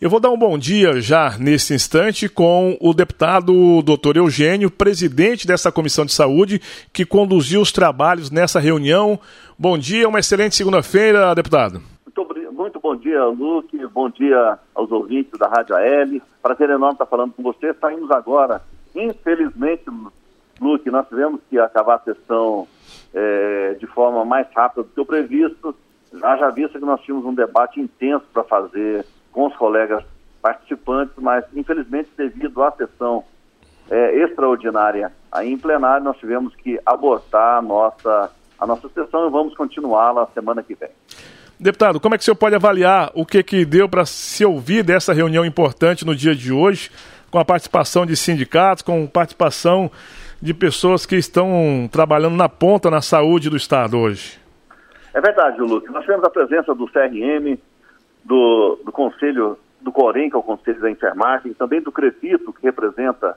Eu vou dar um bom dia já nesse instante com o deputado Dr. Eugênio, presidente dessa Comissão de Saúde, que conduziu os trabalhos nessa reunião. Bom dia, uma excelente segunda-feira, deputado. Muito bom dia, Luque, bom dia aos ouvintes da Rádio AL. Prazer enorme estar falando com você. Saímos agora, infelizmente, Luque, nós tivemos que acabar a sessão de forma mais rápida do que o previsto. Já visto que nós tínhamos um debate intenso para fazer com os colegas participantes, mas infelizmente devido à sessão extraordinária aí em plenário, nós tivemos que abortar a nossa sessão e vamos continuá-la semana que vem. Deputado, como é que o senhor pode avaliar o que deu para se ouvir dessa reunião importante no dia de hoje, com a participação de sindicatos, com participação de pessoas que estão trabalhando na ponta na saúde do Estado hoje? É verdade, Lucas. Nós tivemos a presença do CRM, do Conselho do Corém, que é o Conselho da Enfermagem, também do CREFITO, que representa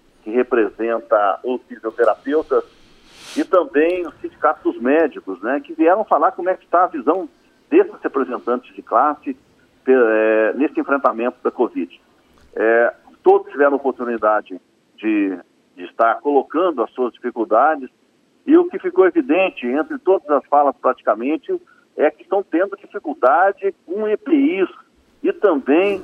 os fisioterapeutas, e também os sindicatos dos médicos, né, que vieram falar como é que está a visão desses representantes de classe nesse enfrentamento da Covid. Todos tiveram a oportunidade de estar colocando as suas dificuldades, e o que ficou evidente entre todas as falas praticamente é que estão tendo dificuldade com EPIs e também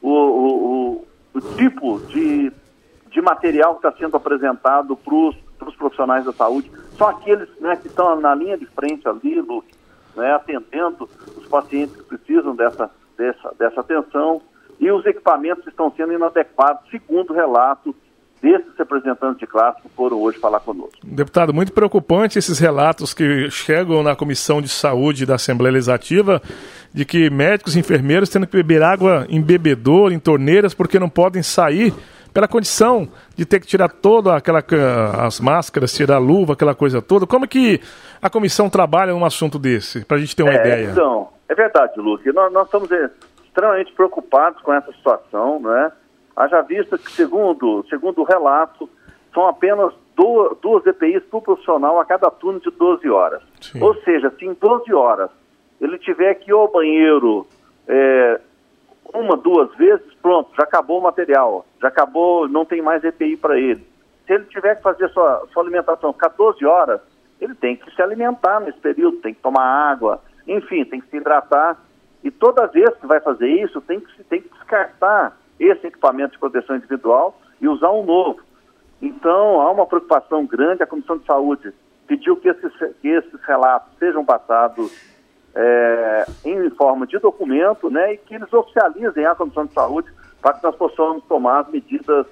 o tipo de material que está sendo apresentado para os profissionais da saúde. São aqueles, né, que estão na linha de frente ali, Luke, né, atendendo os pacientes que precisam dessa atenção, e os equipamentos estão sendo inadequados, segundo o relato desses representantes de classe que foram hoje falar conosco. Deputado, muito preocupante esses relatos que chegam na Comissão de Saúde da Assembleia Legislativa de que médicos e enfermeiros tendo que beber água em bebedouro, em torneiras, porque não podem sair pela condição de ter que tirar todas as máscaras, tirar a luva, aquela coisa toda. Como é que a comissão trabalha num assunto desse, para a gente ter uma ideia? Então, é verdade, Lúcio. Nós estamos extremamente preocupados com essa situação, né? Haja vista que, segundo o relato, são apenas duas EPIs por profissional a cada turno de 12 horas. Sim. Ou seja, se em 12 horas ele tiver que ir ao banheiro uma, duas vezes, pronto, já acabou o material, já acabou, não tem mais EPI para ele. Se ele tiver que fazer sua alimentação 14 horas, ele tem que se alimentar nesse período, tem que tomar água, enfim, tem que se hidratar. E toda vez que vai fazer isso, tem que descartar esse equipamento de proteção individual e usar um novo. Então, há uma preocupação grande. A Comissão de Saúde pediu que esses relatos sejam passados em forma de documento, né, e que eles oficializem a Comissão de Saúde para que nós possamos tomar as medidas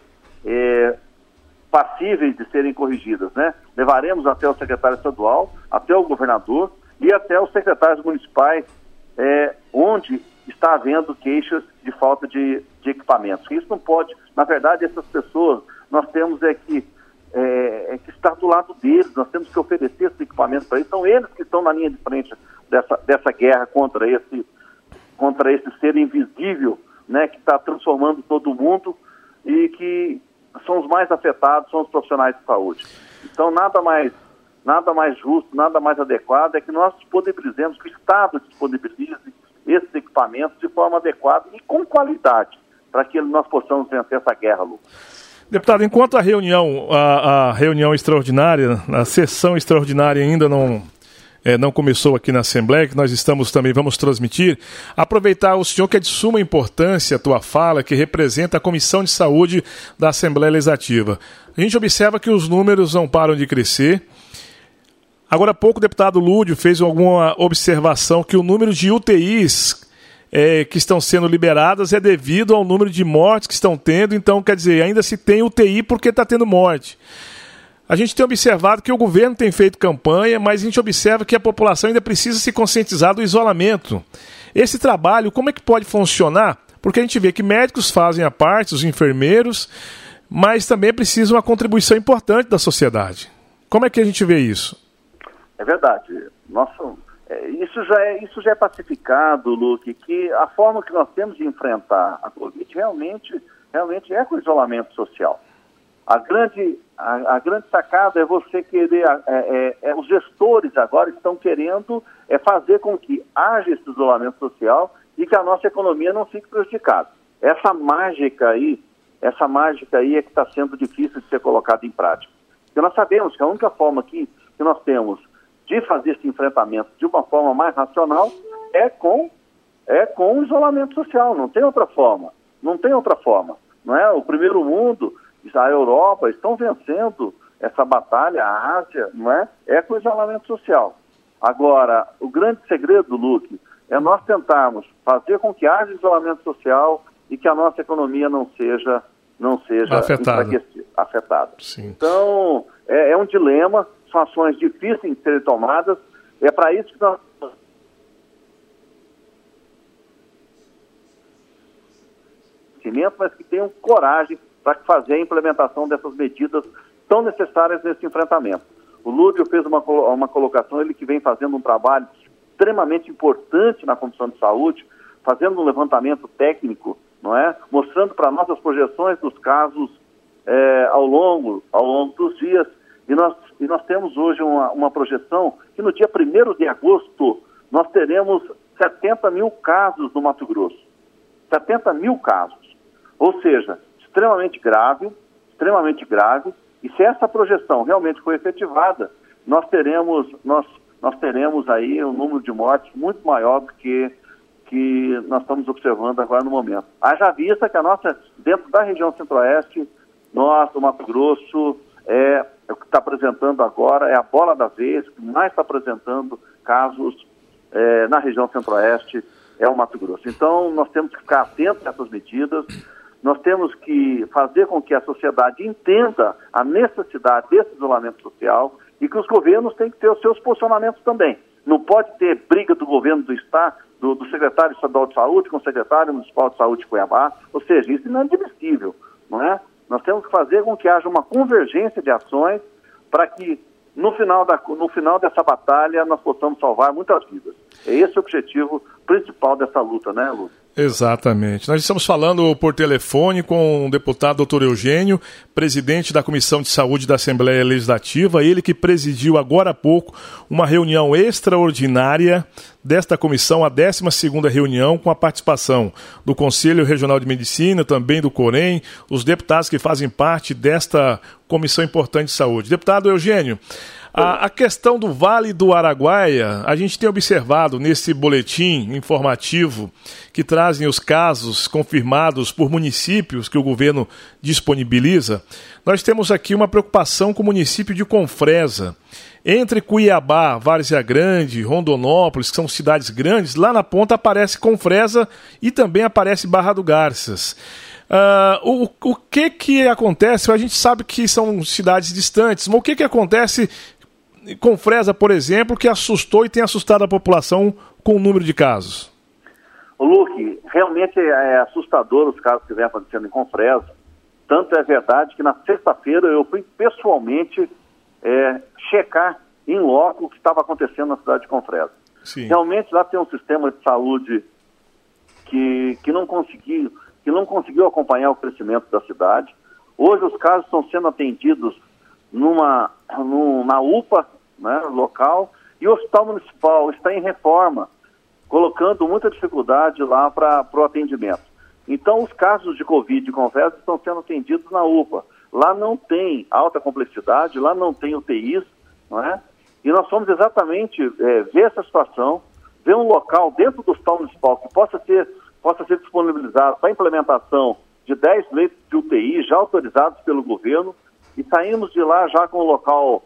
passíveis de serem corrigidas, né? Levaremos até o secretário estadual, até o governador e até os secretários municipais, onde está havendo queixas de falta de equipamentos. Isso não pode, na verdade, essas pessoas, nós temos que estar do lado deles, nós temos que oferecer esses equipamentos para eles, são eles que estão na linha de frente dessa guerra contra esse ser invisível, né, que está transformando todo mundo e que são os mais afetados, são os profissionais de saúde. Então, nada mais justo, nada mais adequado é que nós disponibilizemos, que o Estado disponibilize esses equipamentos de forma adequada e com qualidade, para que nós possamos vencer essa guerra, Lu. Deputado, enquanto a reunião extraordinária, a sessão extraordinária ainda não começou aqui na Assembleia, que nós vamos transmitir, aproveitar o senhor que é de suma importância a tua fala, que representa a Comissão de Saúde da Assembleia Legislativa. A gente observa que os números não param de crescer. Agora há pouco o deputado Lúdio fez alguma observação que o número de UTIs que estão sendo liberadas é devido ao número de mortes que estão tendo, então quer dizer, ainda se tem UTI porque está tendo morte. A gente tem observado que o governo tem feito campanha, mas a gente observa que a população ainda precisa se conscientizar do isolamento. Esse trabalho, como é que pode funcionar? Porque a gente vê que médicos fazem a parte, os enfermeiros, mas também precisa uma contribuição importante da sociedade. Como é que a gente vê isso? É verdade. Isso já é pacificado, Luque, que a forma que nós temos de enfrentar a Covid realmente é com o isolamento social. A grande sacada é você querer, os gestores agora estão querendo fazer com que haja esse isolamento social e que a nossa economia não fique prejudicada. essa mágica aí é que está sendo difícil de ser colocada em prática. Porque nós sabemos que a única forma que nós temos de fazer esse enfrentamento de uma forma mais racional é com o isolamento social, não tem outra forma. Não é? O primeiro mundo, a Europa, estão vencendo essa batalha, a Ásia, não é? É com o isolamento social. Agora, o grande segredo, Luque, é nós tentarmos fazer com que haja isolamento social e que a nossa economia não seja afetada. Sim. Então, é um dilema, são ações difíceis de serem tomadas, é para isso que nós... mas que tenham coragem para fazer a implementação dessas medidas tão necessárias nesse enfrentamento. O Lúcio fez uma colocação, ele que vem fazendo um trabalho extremamente importante na Comissão de Saúde, fazendo um levantamento técnico, não é? Mostrando para nós as projeções dos casos ao longo dos dias, e nós temos hoje uma projeção que no dia 1º de agosto nós teremos 70 mil casos no Mato Grosso. 70 mil casos. Ou seja, extremamente grave, e se essa projeção realmente for efetivada, nós teremos aí um número de mortes muito maior do que nós estamos observando agora no momento. Haja vista que dentro da região centro-oeste, o Mato Grosso o que está apresentando agora é a bola da vez, o que mais está apresentando casos na região centro-oeste é o Mato Grosso. Então, nós temos que ficar atentos a essas medidas, nós temos que fazer com que a sociedade entenda a necessidade desse isolamento social e que os governos têm que ter os seus posicionamentos também. Não pode ter briga do governo do Estado, do secretário estadual de saúde com o secretário municipal de saúde de Cuiabá, ou seja, isso não é admissível, não é? Nós temos que fazer com que haja uma convergência de ações para que no final dessa batalha nós possamos salvar muitas vidas. É esse o objetivo principal dessa luta, né, Lúcio? Exatamente. Nós estamos falando por telefone com o deputado Dr. Eugênio, presidente da Comissão de Saúde da Assembleia Legislativa, ele que presidiu agora há pouco uma reunião extraordinária desta comissão, a 12ª reunião, com a participação do Conselho Regional de Medicina, também do Corém, os deputados que fazem parte desta comissão importante de saúde. Deputado Eugênio, a questão do Vale do Araguaia, a gente tem observado nesse boletim informativo que trazem os casos confirmados por municípios que o governo disponibiliza. Nós temos aqui uma preocupação com o município de Confresa. Entre Cuiabá, Várzea Grande, Rondonópolis, que são cidades grandes, lá na ponta aparece Confresa e também aparece Barra do Garças. O que acontece? A gente sabe que são cidades distantes, mas o que acontece com Confresa, por exemplo, que assustou e tem assustado a população com o número de casos? Luque, realmente é assustador os casos que vem acontecendo em Confresa. Tanto é verdade que na sexta-feira eu fui pessoalmente checar em loco o que estava acontecendo na cidade de Confresa. Sim. Realmente lá tem um sistema de saúde que não conseguiu acompanhar o crescimento da cidade. Hoje os casos estão sendo atendidos na UPA, né, local, e o Hospital Municipal está em reforma, colocando muita dificuldade lá para o atendimento. Então os casos de Covid de Confresa estão sendo atendidos na UPA. Lá não tem alta complexidade, lá não tem UTIs, não é? E nós fomos exatamente ver essa situação, ver um local dentro do Hospital Municipal que possa ser disponibilizado para a implementação de 10 leitos de UTI já autorizados pelo governo, e saímos de lá já com o local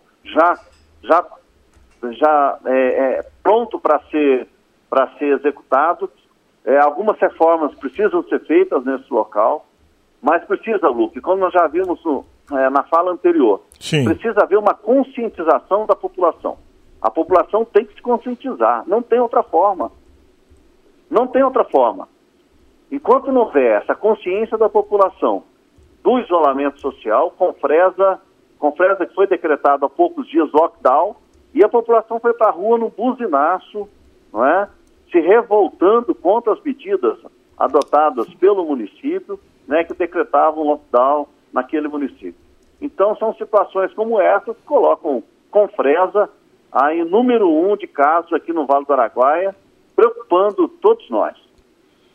pronto para ser executado. Algumas reformas precisam ser feitas nesse local, mas precisa, Luque, como nós já vimos na fala anterior, Sim. Precisa haver uma conscientização da população. A população tem que se conscientizar, não tem outra forma. Não tem outra forma. Enquanto não houver essa consciência da população do isolamento social, Confresa que foi decretado há poucos dias lockdown, e a população foi para a rua no buzinaço, não é? Se revoltando contra as medidas adotadas pelo município, né, que decretavam lockdown naquele município. Então são situações como essa que colocam Confresa aí número 1 de casos aqui no Vale do Araguaia, preocupando todos nós.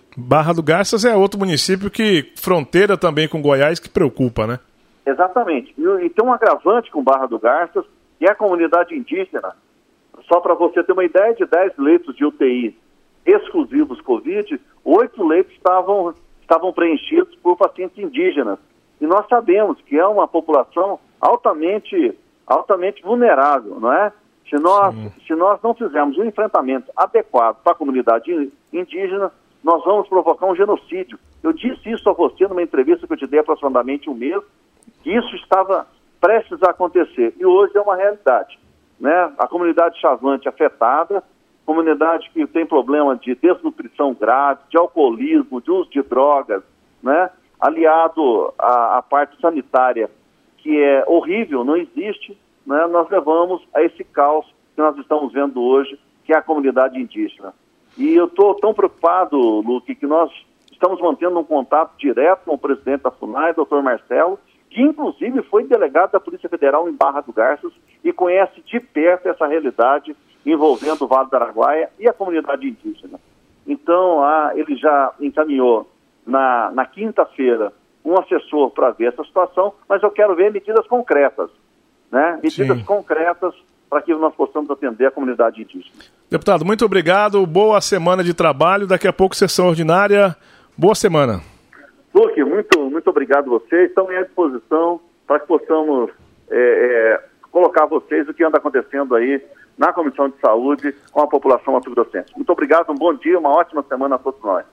Barra do Garças é outro município que fronteira também com Goiás, que preocupa, né? Exatamente. E tem um agravante com Barra do Garças, que é a comunidade indígena. Só para você ter uma ideia, de 10 leitos de UTI exclusivos Covid, 8 leitos estavam preenchidos por pacientes indígenas. E nós sabemos que é uma população altamente vulnerável, não é? Se nós não fizermos um enfrentamento adequado para a comunidade indígena, nós vamos provocar um genocídio. Eu disse isso a você numa entrevista que eu te dei há aproximadamente um mês, que isso estava prestes a acontecer. E hoje é uma realidade, né? A comunidade Chavante afetada, comunidade que tem problema de desnutrição grave, de alcoolismo, de uso de drogas, né? Aliado à parte sanitária, que é horrível, não existe, né? Nós levamos a esse caos que nós estamos vendo hoje, que é a comunidade indígena. E eu estou tão preocupado, Luque, que nós estamos mantendo um contato direto com o presidente da FUNAI, doutor Marcelo, que inclusive foi delegado da Polícia Federal em Barra do Garças e conhece de perto essa realidade envolvendo o Vale do Araguaia e a comunidade indígena. Então, ele já encaminhou na quinta-feira um assessor para ver essa situação, mas eu quero ver medidas concretas, né? Medidas concretas para que nós possamos atender a comunidade indígena. Deputado, muito obrigado, boa semana de trabalho, daqui a pouco sessão ordinária, boa semana. Luque, muito obrigado a vocês, estamos à disposição para que possamos colocar a vocês o que anda acontecendo aí na Comissão de Saúde com a população mato-grossense. Muito obrigado, um bom dia, uma ótima semana a todos nós.